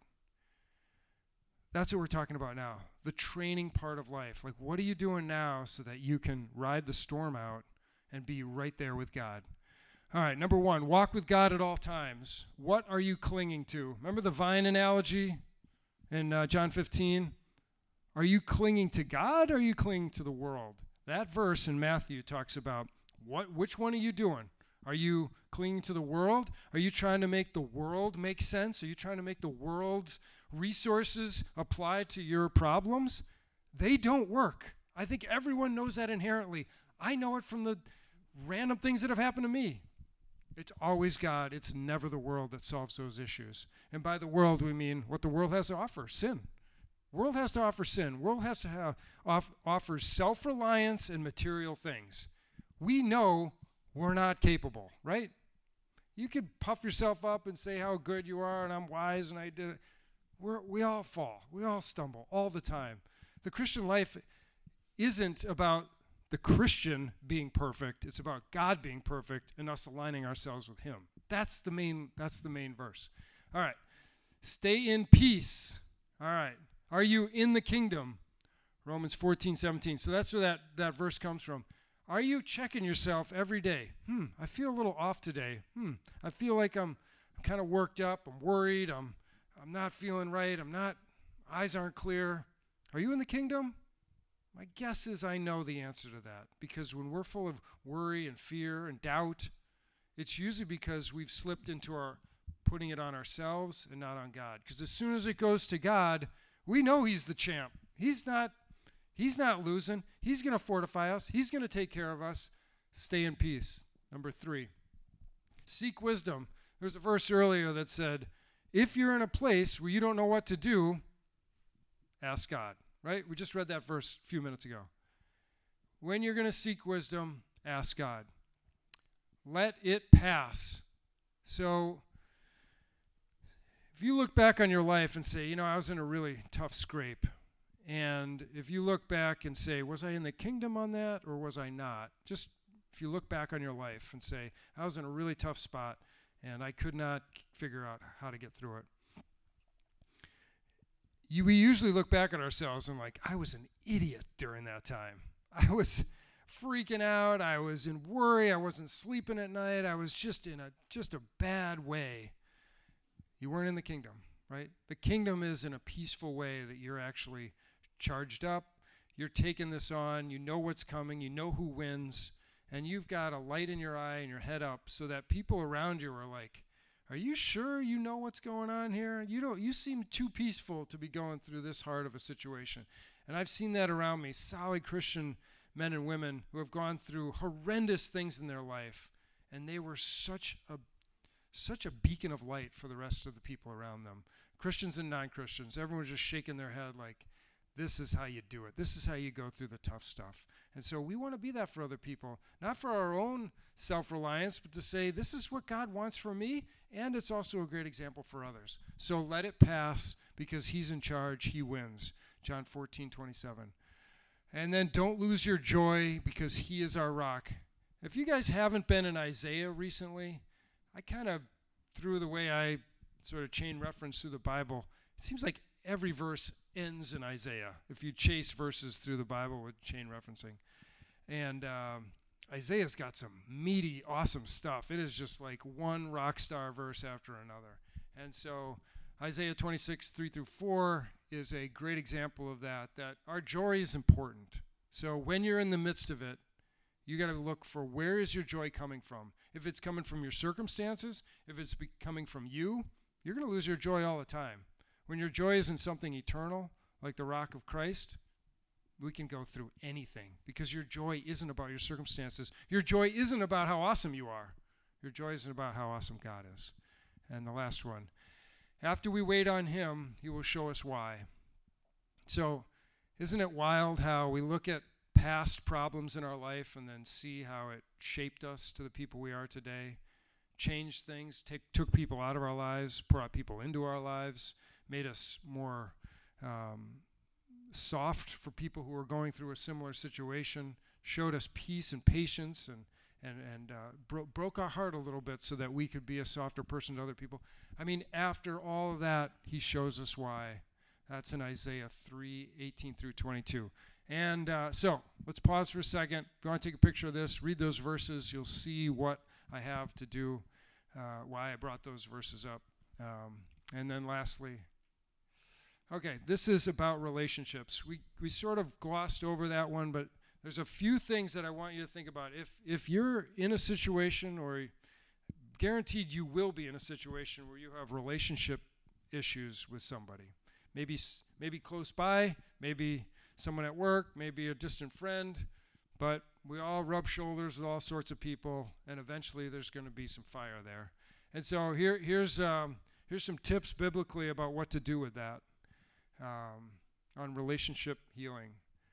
That's what we're talking about now, the training part of life. Like, what are you doing now so that you can ride the storm out and be right there with God? All right, number one, walk with God at all times. What are you clinging to? Remember the vine analogy in uh, John fifteen? Are you clinging to God or are you clinging to the world? That verse in Matthew talks about what. Which one are you doing? Are you clinging to the world? Are you trying to make the world make sense? Are you trying to make the world's resources apply to your problems? They don't work. I think everyone knows that inherently. I know it from the random things that have happened to me. It's always God. It's never the world that solves those issues. And by the world, we mean what the world has to offer, sin. World has to offer sin. World has to have off, offers self-reliance and material things. We know we're not capable, right? You could puff yourself up and say how good you are and I'm wise and I did it. We're, we all fall. We all stumble all the time. The Christian life isn't about the Christian being perfect. It's about God being perfect and us aligning ourselves with him. That's the main, that's the main verse. All right. Stay in peace. All right. Are you in the kingdom? Romans fourteen, seventeen. So that's where that, that verse comes from. Are you checking yourself every day? Hmm, I feel a little off today. Hmm, I feel like I'm, I'm kind of worked up. I'm worried. I'm, I'm not feeling right. I'm not, eyes aren't clear. Are you in the kingdom? My guess is I know the answer to that, because when we're full of worry and fear and doubt, it's usually because we've slipped into our putting it on ourselves and not on God. Because as soon as it goes to God, we know he's the champ. He's not He's not losing. He's going to fortify us. He's going to take care of us. Stay in peace. Number three, seek wisdom. There's a verse earlier that said, if you're in a place where you don't know what to do, ask God, right? We just read that verse a few minutes ago. When you're going to seek wisdom, ask God. Let it pass. So if you look back on your life and say, you know, I was in a really tough scrape, and if you look back and say, was I in the kingdom on that or was I not? Just if you look back on your life and say, I was in a really tough spot and I could not figure out how to get through it. You, we usually look back at ourselves and like, I was an idiot during that time. I was freaking out. I was in worry. I wasn't sleeping at night. I was just in a just a bad way. You weren't in the kingdom, right? The kingdom is in a peaceful way that you're actually charged up, you're taking this on, you know what's coming, you know who wins, and you've got a light in your eye and your head up so that people around you are like, are you sure you know what's going on here? You don't, you seem too peaceful to be going through this hard of a situation. And I've seen that around me, solid Christian men and women who have gone through horrendous things in their life, and they were such a such a beacon of light for the rest of the people around them. Christians and non-Christians, everyone was just shaking their head like, this is how you do it. This is how you go through the tough stuff. And so we want to be that for other people, not for our own self-reliance, but to say, this is what God wants for me, and it's also a great example for others. So let it pass, because he's in charge, he wins. John fourteen twenty-seven. And then don't lose your joy, because he is our rock. If you guys haven't been in Isaiah recently, I kind of, through the way I sort of chain reference through the Bible, it seems like every verse ends in Isaiah, if you chase verses through the Bible with chain referencing. And um, Isaiah's got some meaty, awesome stuff. It is just like one rock star verse after another. And so Isaiah twenty-six, three through four is a great example of that, that our joy is important. So when you're in the midst of it, you got to look for, where is your joy coming from? If it's coming from your circumstances, if it's be- coming from you, you're going to lose your joy all the time. When your joy is in something eternal, like the rock of Christ, we can go through anything, because your joy isn't about your circumstances. Your joy isn't about how awesome you are. Your joy isn't about how awesome God is. And the last one, after we wait on him, he will show us why. So isn't it wild how we look at past problems in our life and then see how it shaped us to the people we are today, changed things, take, took people out of our lives, brought people into our lives, made us more um, soft for people who were going through a similar situation, showed us peace and patience, and and, and uh, bro- broke our heart a little bit so that we could be a softer person to other people. I mean, after all of that, he shows us why. That's in Isaiah three, eighteen through twenty-two. And uh, so let's pause for a second. If you want to take a picture of this, read those verses. You'll see what I have to do, uh, why I brought those verses up. Um, and then lastly, okay, this is about relationships. We we sort of glossed over that one, but there's a few things that I want you to think about. If if you're in a situation, or guaranteed you will be in a situation where you have relationship issues with somebody, maybe maybe close by, maybe someone at work, maybe a distant friend, but we all rub shoulders with all sorts of people, and eventually there's going to be some fire there. And so here here's um, here's some tips biblically about what to do with that um, on relationship healing.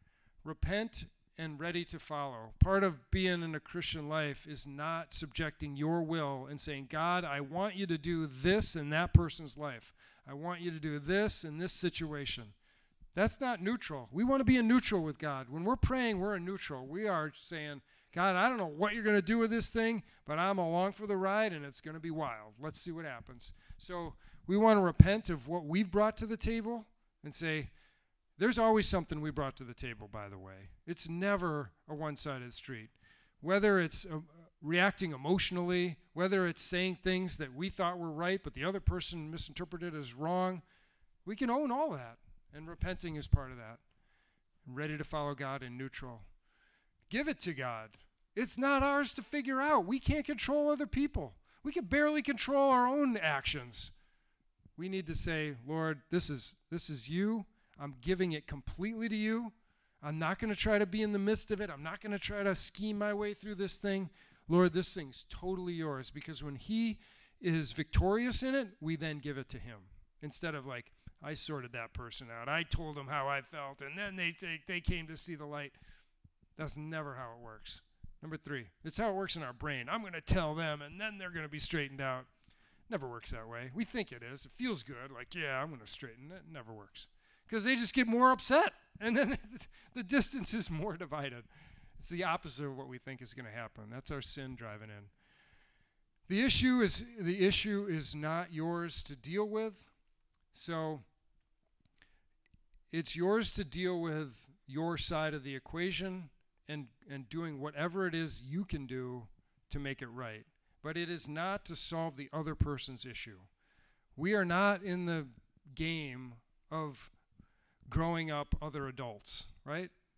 Repent and ready to follow. Part of being in a Christian life is not subjecting your will and saying, God, I want you to do this in that person's life. I want you to do this in this situation. That's not neutral. We want to be in neutral with God. When we're praying, we're in neutral. We are saying, God, I don't know what you're going to do with this thing, but I'm along for the ride, and it's going to be wild. Let's see what happens. So we want to repent of what we've brought to the table and say, there's always something we brought to the table, by the way. It's never a one-sided street. Whether it's uh, reacting emotionally, whether it's saying things that we thought were right, but the other person misinterpreted as wrong, we can own all that. And repenting is part of that. Ready to follow God in neutral. Give it to God. It's not ours to figure out. We can't control other people. We can barely control our own actions. We need to say, Lord, this is this is you. I'm giving it completely to you. I'm not going to try to be in the midst of it. I'm not going to try to scheme my way through this thing. Lord, this thing's totally yours, because when he is victorious in it, we then give it to him. Instead of like, I sorted that person out. I told them how I felt, and then they they, they came to see the light. That's never how it works. Number three, it's how it works in our brain. I'm going to tell them, and then they're going to be straightened out. Never works that way. We think it is. It feels good, like, yeah, I'm going to straighten it. It never works. Because they just get more upset, and then the distance is more divided. It's the opposite of what we think is going to happen. That's our sin driving in. The issue is the issue is not yours to deal with, so it's yours to deal with your side of the equation and, and doing whatever it is you can do to make it right. But it is not to solve the other person's issue. We are not in the game of growing up other adults, right?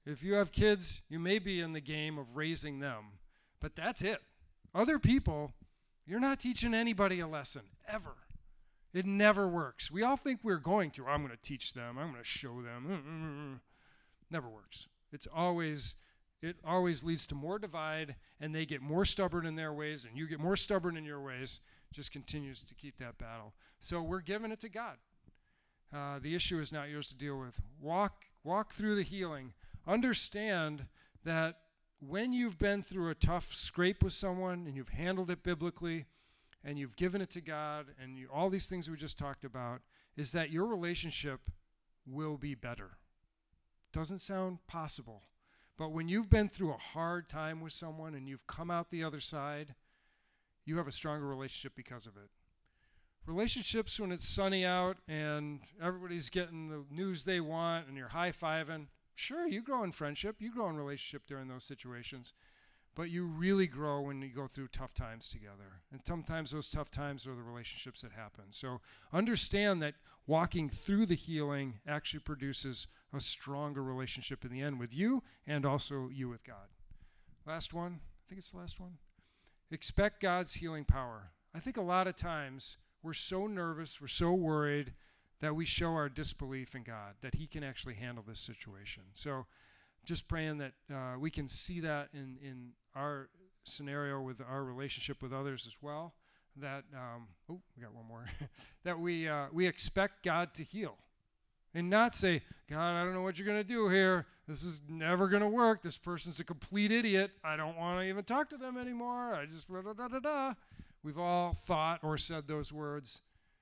If you have kids, you may be in the game of raising them, but that's it. Other people, you're not teaching anybody a lesson, ever. It never works. We all think we're going to. I'm going to teach them. I'm going to show them. Never works. It's always, it always leads to more divide, and they get more stubborn in their ways, and you get more stubborn in your ways. Just continues to keep that battle. So we're giving it to God. Uh, the issue is not yours to deal with. Walk, walk through the healing. Understand that when you've been through a tough scrape with someone and you've handled it biblically and you've given it to God and you, all these things we just talked about, is that your relationship will be better. Doesn't sound possible. But when you've been through a hard time with someone and you've come out the other side, you have a stronger relationship because of it. Relationships, when it's sunny out and everybody's getting the news they want and you're high-fiving, sure, you grow in friendship, you grow in relationship during those situations, but you really grow when you go through tough times together. And sometimes those tough times are the relationships that happen. So understand that walking through the healing actually produces a stronger relationship in the end with you and also you with God. Last one, I think it's the last one. Expect God's healing power. I think a lot of times we're so nervous, we're so worried that we show our disbelief in God, that he can actually handle this situation. So just praying that uh, we can see that in, in our scenario with our relationship with others as well, that, um, oh, we got one more, that we, uh, we expect God to heal. And not say, God, I don't know what you're going to do here. This is never going to work. This person's a complete idiot. I don't want to even talk to them anymore. I just da-da-da-da-da. We've all thought or said those words.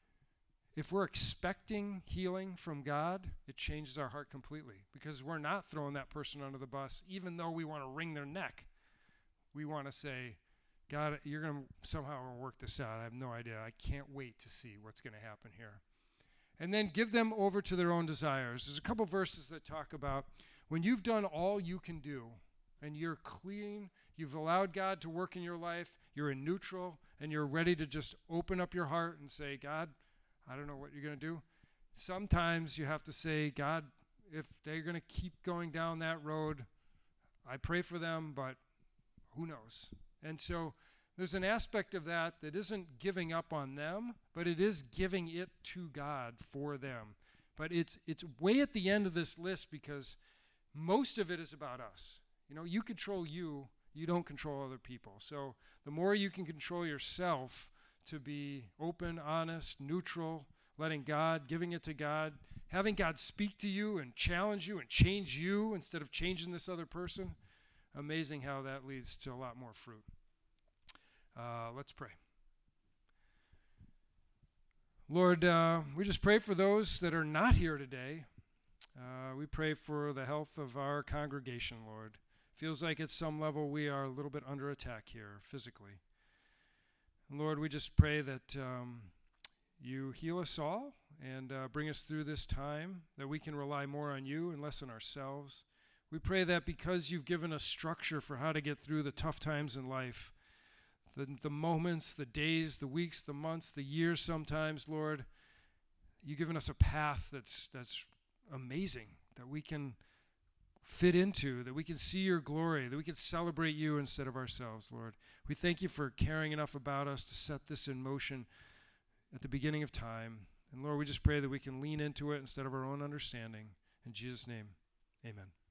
If we're expecting healing from God, it changes our heart completely because we're not throwing that person under the bus, even though we want to wring their neck. We want to say, God, you're going to somehow work this out. I have no idea. I can't wait to see what's going to happen here. And then give them over to their own desires. There's a couple verses that talk about when you've done all you can do and you're clean, you've allowed God to work in your life, you're in neutral, and you're ready to just open up your heart and say, God, I don't know what you're going to do. Sometimes you have to say, God, if they're going to keep going down that road, I pray for them, but who knows? And so there's an aspect of that that isn't giving up on them, but it is giving it to God for them. But it's it's way at the end of this list because most of it is about us. You know, you control you, you don't control other people. So the more you can control yourself to be open, honest, neutral, letting God, giving it to God, having God speak to you and challenge you and change you instead of changing this other person, amazing how that leads to a lot more fruit. Uh, let's pray. Lord, uh, we just pray for those that are not here today. Uh, we pray for the health of our congregation, Lord. Feels like at some level we are a little bit under attack here physically. And Lord, we just pray that um, you heal us all and uh, bring us through this time, that we can rely more on you and less on ourselves. We pray that because you've given us structure for how to get through the tough times in life, the, the moments, the days, the weeks, the months, the years sometimes, Lord, you've given us a path that's that's amazing, that we can fit into, that we can see your glory, that we can celebrate you instead of ourselves, Lord. We thank you for caring enough about us to set this in motion at the beginning of time. And Lord, we just pray that we can lean into it instead of our own understanding. In Jesus' name, amen.